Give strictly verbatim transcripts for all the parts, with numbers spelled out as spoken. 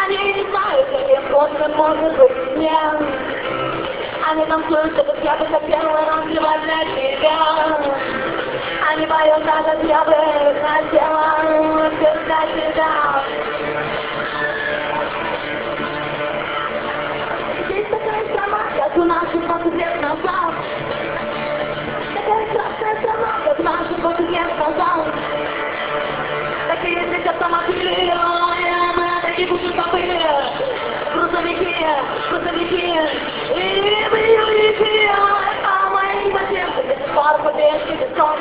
Они не знают, каким вкусным может быть мне. Они танцуют, как я бы хотела разливать для тебя. Они поют так, как я бы хотела петь для тебя. Здесь такая страна, как у нас двадцать лет назад. Такая красная страна, как наша двадцать лет назад. Такие здесь автомобили, мы такие будут забыли. Грузовики, грузовики и боевики. А мои ботинки до сих пор побежки песком.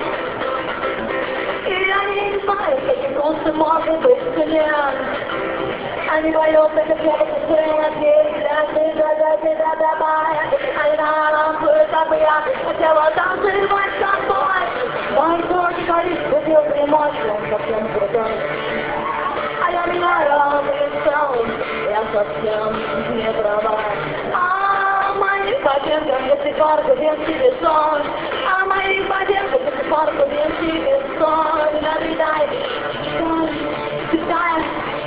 И они не знают, каким вкусным может быть член. Они поют, так как я бы хотела петь для тебя, для тебя, давай. Они танцуют, как бы я хотела танцевать с тобой. Мой горький горит, купил прямой, он совсем крутой. А я меняю лицо, я совсем не права. А мои ботинки до сих пор кубинский бетон. А мои ботинки до сих пор кубинский бетон. Наблюдай, читай, читай.